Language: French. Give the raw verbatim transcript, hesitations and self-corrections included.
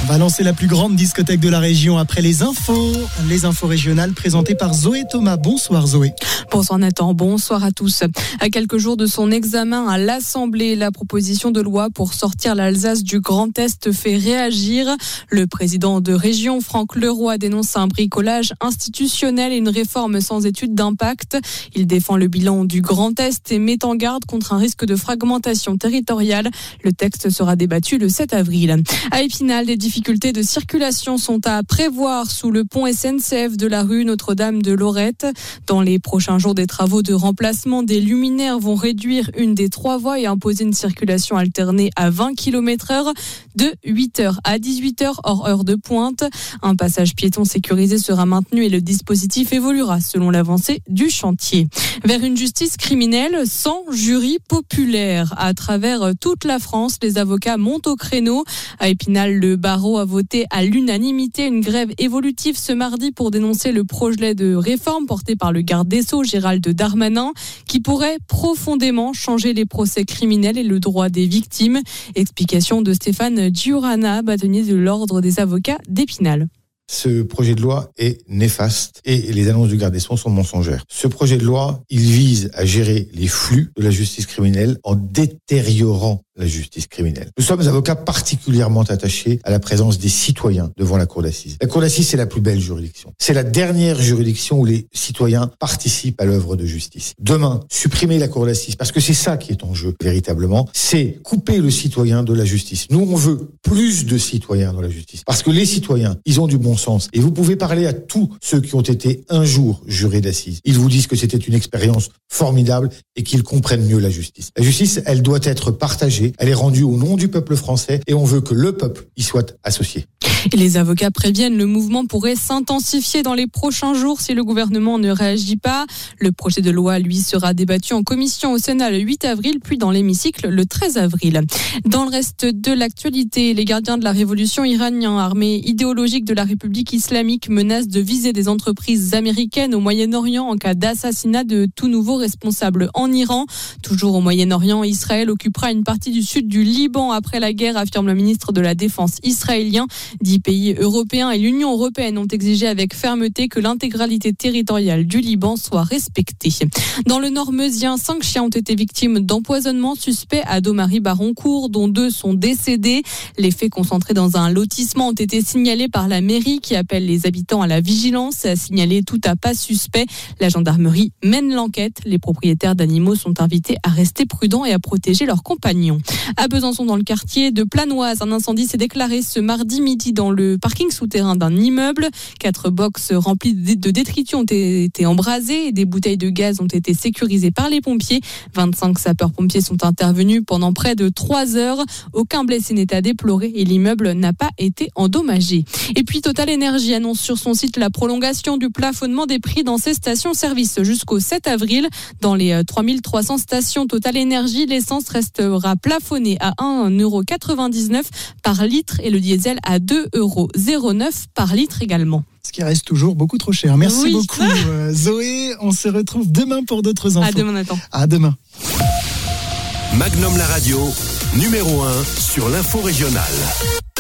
On va lancer la plus grande discothèque de la région après les infos. Les infos régionales présentées par Zoé Thomas. Bonsoir Zoé. Bonsoir Nathan, bonsoir à tous. À quelques jours de son examen à l'Assemblée, la proposition de loi pour sortir l'Alsace du Grand Est fait réagir. Le président de région, Franck Leroy, dénonce un bricolage institutionnel et une réforme sans étude d'impact. Il défend le bilan du Grand Est et met en garde contre un risque de fragmentation territoriale. Le texte sera débattu le sept avril. À Épinal, les difficultés de circulation sont à prévoir sous le pont S N C F de la rue Notre-Dame de Lorette. Dans les prochains jours, des travaux de remplacement des luminaires vont réduire une des trois voies et imposer une circulation alternée à vingt kilomètres heure de huit heures à dix-huit heures hors heure de pointe. Un passage piéton sécurisé sera maintenu et le dispositif évoluera selon l'avancée du chantier. Vers une justice criminelle sans jury populaire. À travers toute la France, les avocats montent au créneau. À Épinal, le barreau a voté à l'unanimité une grève évolutive ce mardi pour dénoncer le projet de réforme porté par le garde des Sceaux, Gérald Darmanin, qui pourrait profondément changer les procès criminels et le droit des victimes. Explication de Stéphane Giurana, bâtonnier de l'Ordre des avocats d'Épinal. Ce projet de loi est néfaste et les annonces du garde des Sceaux sont mensongères. Ce projet de loi, il vise à gérer les flux de la justice criminelle en détériorant la justice criminelle. Nous sommes avocats particulièrement attachés à la présence des citoyens devant la cour d'assises. La cour d'assises, c'est la plus belle juridiction. C'est la dernière juridiction où les citoyens participent à l'œuvre de justice. Demain, supprimer la cour d'assises, parce que c'est ça qui est en jeu véritablement, c'est couper le citoyen de la justice. Nous, on veut plus de citoyens dans la justice, parce que les citoyens, ils ont du bon sens. Et vous pouvez parler à tous ceux qui ont été un jour jurés d'assises. Ils vous disent que c'était une expérience formidable et qu'ils comprennent mieux la justice. La justice, elle doit être partagée. Elle est rendue au nom du peuple français et on veut que le peuple y soit associé. Et les avocats préviennent, le mouvement pourrait s'intensifier dans les prochains jours si le gouvernement ne réagit pas. Le projet de loi, lui, sera débattu en commission au Sénat le huit avril, puis dans l'hémicycle le treize avril. Dans le reste de l'actualité, les gardiens de la révolution iranienne, armée idéologique de la République islamique, menacent de viser des entreprises américaines au Moyen-Orient en cas d'assassinat de tout nouveau responsable en Iran. Toujours au Moyen-Orient, Israël occupera une partie du sud du Liban après la guerre, affirme le ministre de la Défense israélien. Dix pays européens et l'Union européenne ont exigé avec fermeté que l'intégralité territoriale du Liban soit respectée. Dans le nord meusien, cinq chiens ont été victimes d'empoisonnement suspect à Domary-Baroncourt, dont deux sont décédés. Les faits concentrés dans un lotissement ont été signalés par la mairie qui appelle les habitants à la vigilance et a signalé tout à pas suspect. La gendarmerie mène l'enquête. Les propriétaires d'animaux sont invités à rester prudents et à protéger leurs compagnons. À Besançon, dans le quartier de Planoise, un incendie s'est déclaré ce mardi midi dans le parking souterrain d'un immeuble. Quatre box remplies de détritus ont été embrasées et des bouteilles de gaz ont été sécurisées par les pompiers. vingt-cinq sapeurs-pompiers sont intervenus pendant près de trois heures. Aucun blessé n'est à déplorer et l'immeuble n'a pas été endommagé. Et puis Total Energy annonce sur son site la prolongation du plafonnement des prix dans ses stations-service jusqu'au sept avril. Dans les trois mille trois cents stations Total Energy, l'essence restera plafonnée à un euro quatre-vingt-dix-neuf par litre et le diesel à deux euros zéro neuf par litre également. Ce qui reste toujours beaucoup trop cher. Merci oui. beaucoup euh, Zoé. On se retrouve demain pour d'autres infos. À demain Nathan. À demain. Magnum la radio, numéro un sur l'info régionale.